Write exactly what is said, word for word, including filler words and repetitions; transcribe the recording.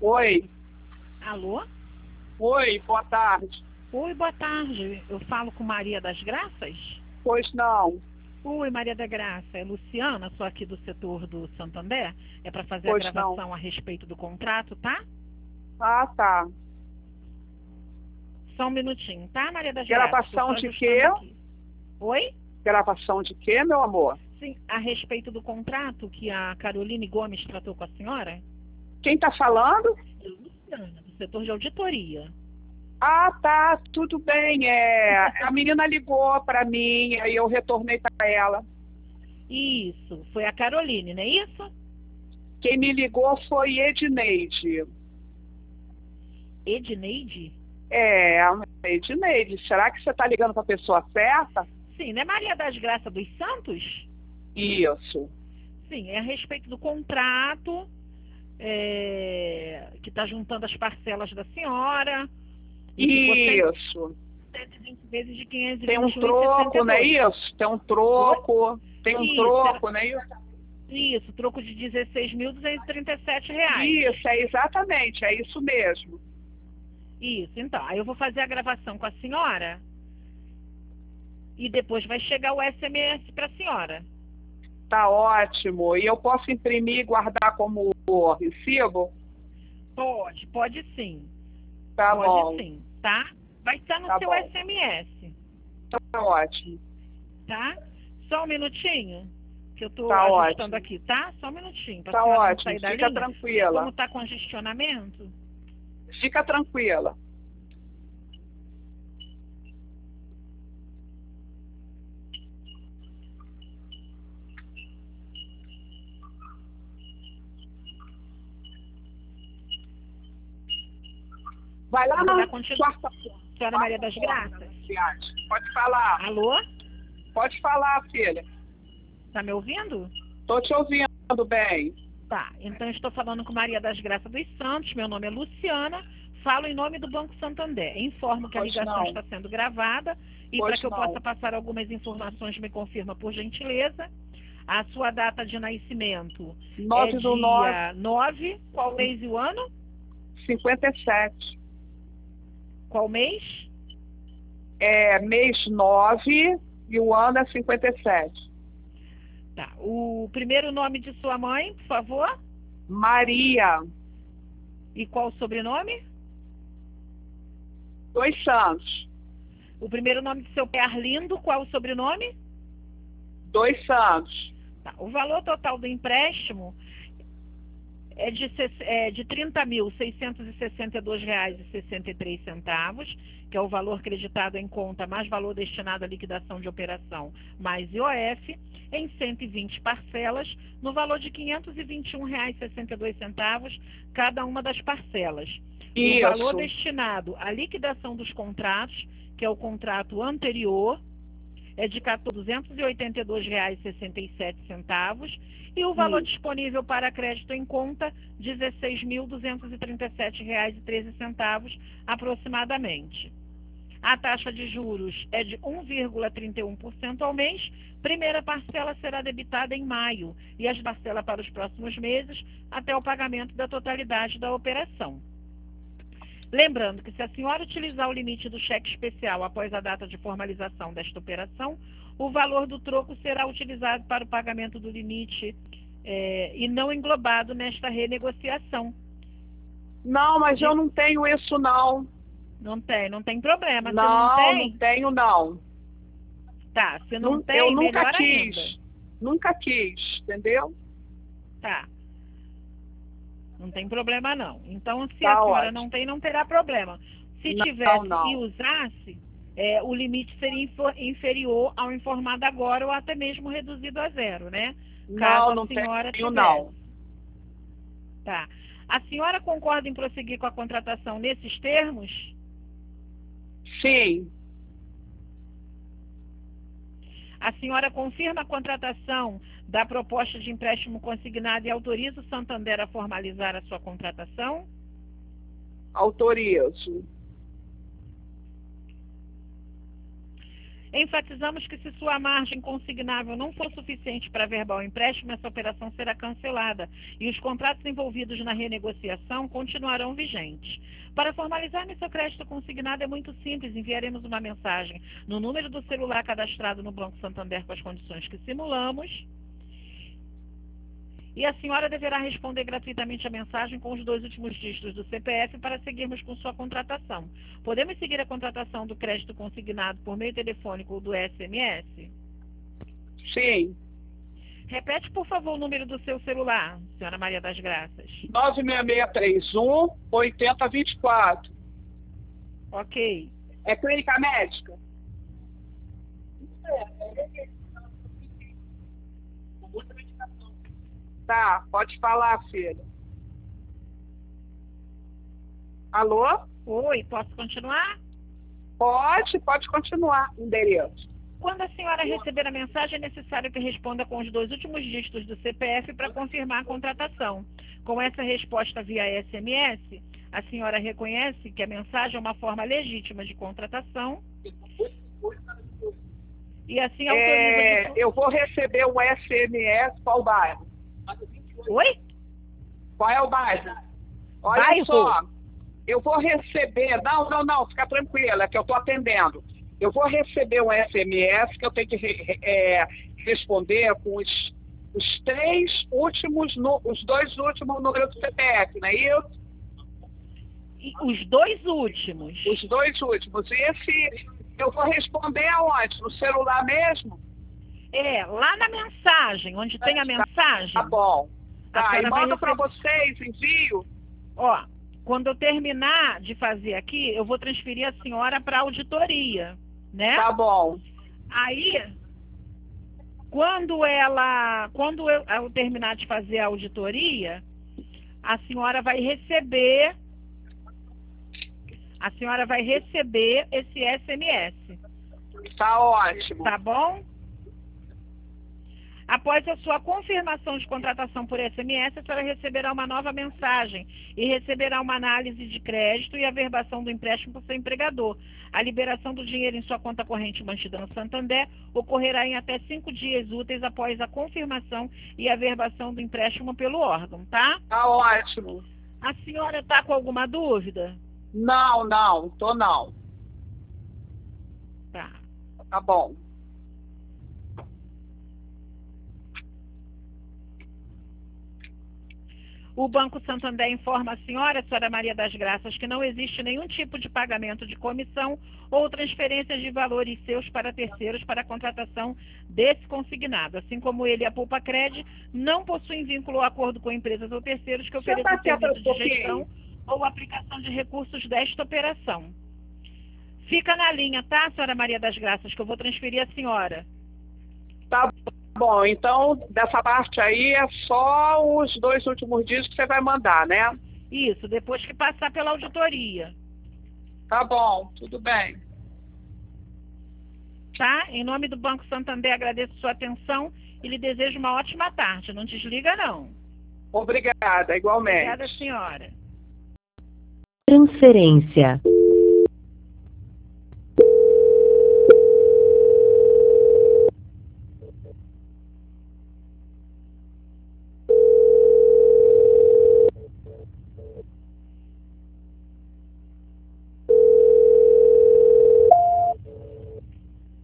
Oi, Alô? oi, boa tarde. Oi, boa tarde. Eu falo com Maria das Graças? Pois não, Oi, Maria da Graça. É Luciana, sou aqui do setor do Santander. É para fazer a pois não. gravação a respeito do contrato, tá? Ah, tá. Só um minutinho, tá, Maria das Graças? Estou Gravação só de quê? ajustando aqui. Oi? Gravação de quê, meu amor? Sim, a respeito do contrato que a Caroline Gomes tratou com a senhora? Quem tá falando? É Luciana, do setor de auditoria. Ah, tá, tudo bem. É, a menina ligou para mim, aí eu retornei para ela. Isso, foi a Caroline, não é isso? Quem me ligou foi Edneide. Edneide? É, Edneide. Será que você está ligando para a pessoa certa? Sim, não é Maria das Graças dos Santos? Isso. Sim, é a respeito do contrato, é, que está juntando as parcelas da senhora, e ficou cento Isso. e vinte vezes de quinhentos e Tem um vinte e um e sessenta troco, e não é dois. isso? Tem um troco. Tem um Isso, era- troco, não é isso? isso, troco de dezesseis mil duzentos e trinta e sete reais. Isso, é exatamente, é isso mesmo. Isso, então, aí eu vou fazer a gravação com a senhora e depois vai chegar o S M S para a senhora. Tá ótimo. E eu posso imprimir e guardar como recibo? Pode, pode sim, Tá pode bom, sim, tá? Vai estar no tá seu bom. S M S. Tá ótimo, Tá? Só um minutinho, que eu tô tá ajustando ótimo. aqui, tá? Só um minutinho, para a Tá senhora não ótimo, sair da fica linha. É como tranquila. tá congestionamento. Fica tranquila. Vai lá Eu vou na dar continuidade. quarta porta. Senhora Maria Quarta das porta, Graças? aliás. Pode falar. Alô? Pode falar, filha. Tá me ouvindo? Tô te ouvindo bem. Tá, então estou falando com Maria das Graças dos Santos, meu nome é Luciana, falo em nome do Banco Santander. Informo que a Pois ligação não, está sendo gravada e para pois que eu não. possa passar algumas informações, me confirma por gentileza. A sua data de nascimento é Nove do nove, dia nove, qual mês e o ano? cinquenta e sete. Qual mês? É mês nove e o ano é cinquenta e sete. Tá, o primeiro nome de sua mãe, por favor, Maria e qual o sobrenome? dos Santos. O primeiro nome de seu pai é Arlindo, qual o sobrenome? Dos Santos. Tá, o valor total do empréstimo é de, é de trinta mil seiscentos e sessenta e dois reais e sessenta e três centavos, que é o valor creditado em conta mais valor destinado à liquidação de operação mais I O F, em cento e vinte parcelas, no valor de quinhentos e vinte e um reais e sessenta e dois centavos cada uma das parcelas. O valor Isso. destinado à liquidação dos contratos, que é o contrato anterior, é de duzentos e oitenta e dois reais e sessenta e sete centavos, e o valor Hum. disponível para crédito em conta, dezesseis mil duzentos e trinta e sete reais e treze centavos aproximadamente. A taxa de juros é de um vírgula trinta e um por cento ao mês. Primeira parcela será debitada em maio e as parcelas para os próximos meses até o pagamento da totalidade da operação. Lembrando que se a senhora utilizar o limite do cheque especial após a data de formalização desta operação, o valor do troco será utilizado para o pagamento do limite é, e não englobado nesta renegociação. Não, mas De... eu não tenho isso não. Não tem, não tem problema. Se Não, não tem, não tenho não. tá. Se não Nun- tem, eu nunca melhor quis. ainda. Nunca quis, entendeu? Tá. Não tem problema não. Então, se Tá a senhora ótimo. não tem, não terá problema. Se Não, tivesse não. e usasse, é, o limite seria info- inferior ao informado agora ou até mesmo reduzido a zero, né? Caso Não, a não senhora tenho tivesse. não. Tá. A senhora concorda em prosseguir com a contratação nesses termos? Sim, A senhora confirma a contratação da proposta de empréstimo consignado e autoriza o Santander a formalizar a sua contratação? autorizo. Enfatizamos que se sua margem consignável não for suficiente para averbar o empréstimo, essa operação será cancelada e os contratos envolvidos na renegociação continuarão vigentes. Para formalizarmos seu crédito consignado é muito simples, enviaremos uma mensagem no número do celular cadastrado no Banco Santander com as condições que simulamos. E a senhora deverá responder gratuitamente a mensagem com os dois últimos dígitos do C P F para seguirmos com sua contratação. Podemos seguir a contratação do crédito consignado por meio telefônico ou do S M S? Sim. Repete, por favor, o número do seu celular, senhora Maria das Graças. nove seis seis três um, oito zero dois quatro. Ok. É clínica médica? Tá, pode falar, filha. Alô? Oi, posso continuar? Pode, pode continuar. Endereço. Quando a senhora receber a mensagem, é necessário que responda com os dois últimos dígitos do C P F para confirmar a contratação. Com essa resposta via S M S, a senhora reconhece que a mensagem é uma forma legítima de contratação e assim autoriza... É, de... eu vou receber o S M S, qual bairro? Oi? Qual é o bairro? Olha Bairro? só, eu vou receber... Não, não, não, fica tranquila, que eu estou atendendo. Eu vou receber um S M S que eu tenho que re, é, responder com os, os três últimos, no, os dois últimos números do C P F, não é isso? E os dois últimos? Os dois últimos. E esse eu vou responder aonde? No celular mesmo? É, lá na mensagem, onde tem a mensagem. Tá bom. Tá, e manda receber... para vocês, envio. Ó, quando eu terminar de fazer aqui, eu vou transferir a senhora para a auditoria, né? Tá bom. Aí, quando ela, quando eu, eu terminar de fazer a auditoria, a senhora vai receber, a senhora vai receber esse S M S. Tá ótimo. Tá bom? Após a sua confirmação de contratação por S M S, a senhora receberá uma nova mensagem e receberá uma análise de crédito e a averbação do empréstimo por seu empregador. A liberação do dinheiro em sua conta corrente mantida no Santander ocorrerá em até cinco dias úteis após a confirmação e a averbação do empréstimo pelo órgão, tá? Tá ótimo. A senhora está com alguma dúvida? Não, não, tô não. Tá. Tá bom. O Banco Santander informa a senhora, a senhora Maria das Graças, que não existe nenhum tipo de pagamento de comissão ou transferências de valores seus para terceiros para a contratação desse consignado. Assim como ele e a Poupa Cred não possuem vínculo ou acordo com empresas ou terceiros que ofereçam serviço de gestão ou aplicação de recursos desta operação. Fica na linha, tá, senhora Maria das Graças, que eu vou transferir a senhora. Tá bom, então dessa parte aí é só os dois últimos dias que você vai mandar, né? Isso, depois que passar pela auditoria. Tá bom, tudo bem. Tá? Em nome do Banco Santander, agradeço sua atenção e lhe desejo uma ótima tarde. Não desliga, não. Obrigada, igualmente. Obrigada, senhora. Transferência.